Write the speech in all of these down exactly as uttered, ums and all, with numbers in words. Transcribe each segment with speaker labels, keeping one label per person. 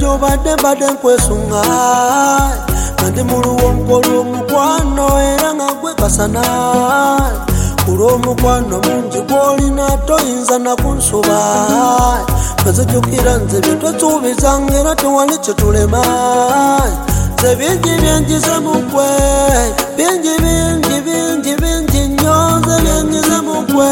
Speaker 1: obadde badde nkwesunga ndi muluwonkolo omukwano era nga gwe kasana olw'omukwano mungi gw'olina toyinza nakunsuba twezijjukira nze bye twesuubizanga era tewali kyetulema nze bingi byenjize mu ggwe bingi bingi bingi bingi nnyo nze byenjize mu ggwe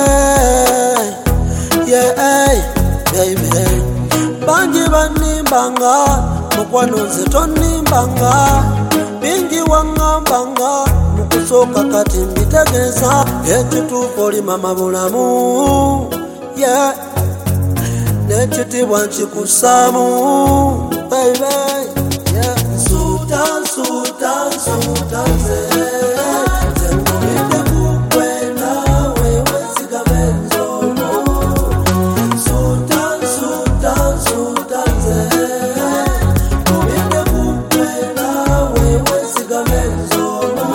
Speaker 1: yeah, baby bangi bannimbanga mukwano nze tonnimbanga bingi waŋŋambanga mukusooka kati mbitegeeza ekituufu oli mama bulamu yeah. n'ekitibwa nkikusaamu baby yeah. nsuuta nsuuta nsuuta nze nze nkubidde kukwe naawe wesigame nzomo nsuuta nsuuta nsuuta nze nkubidde kukwe naawe wesigame nzomo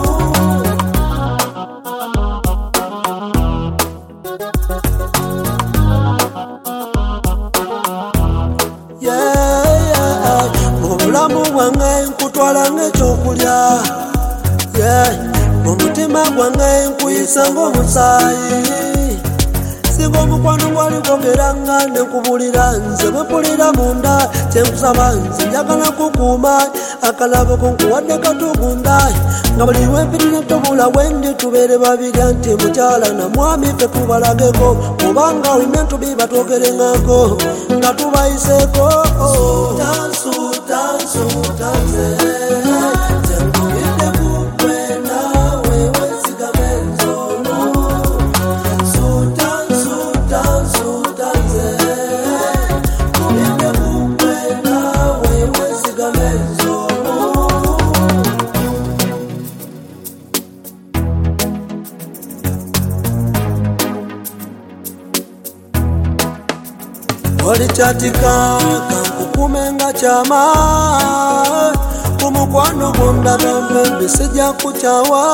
Speaker 1: yeah, yeah. Obulamu bwange nkutwala ng'ekyokulya yeah. Omutima gwange nkuyisa ng'omusaayi singa omukwano gwali gwogeranga ne nkubulira nze bwempulira munda kyenkusaba nze njagala kukuuma akalabo ko nkuwadde katugunda nga buli lwempirira tobula wendi tubeere babiri nti mukyala na mwami ffe tubalageko kubanga olina ntubiba twogerengako nga tubayiseeko suuta suuta suuta nze nze nkubidde kukwe naawe wesigame nzomo suuta suuta suuta nze nkubidde kukwe naawe wesigame nzomo oli kyatika kankukume nga kyama kumukwano gondagambe mbisijja kukyawa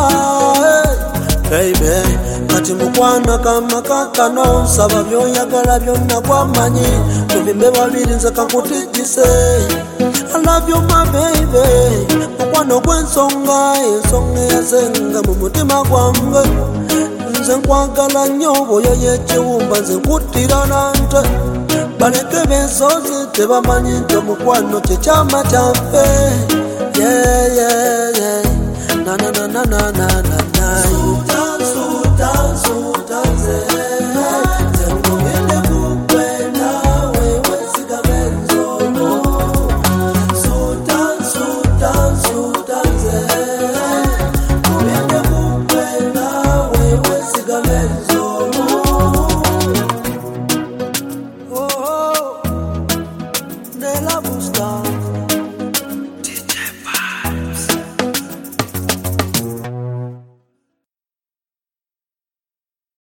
Speaker 1: baby kati mukwano kama kakano nsaba byoyagala byonna kwamanyi tubimbe babiri nze kankutijjise I love you my baby mukwano gw'ensonga ensonga eyazenga mu mutima gwange nze nkwagala nnyo bwoyo y'ekiwumba nze nkuttira nante baleke b'ensozi tebamanyi nti omukwano kyekyama kyaffe yeah, yeah, yeah. na na na na na na na na suuta suuta suuta nze nze nkubidde kukwe naawe wesigame nzomo suuta suuta suuta nze nkubidde kukwe naawe wesigame nzomo oh, oh. Ne love star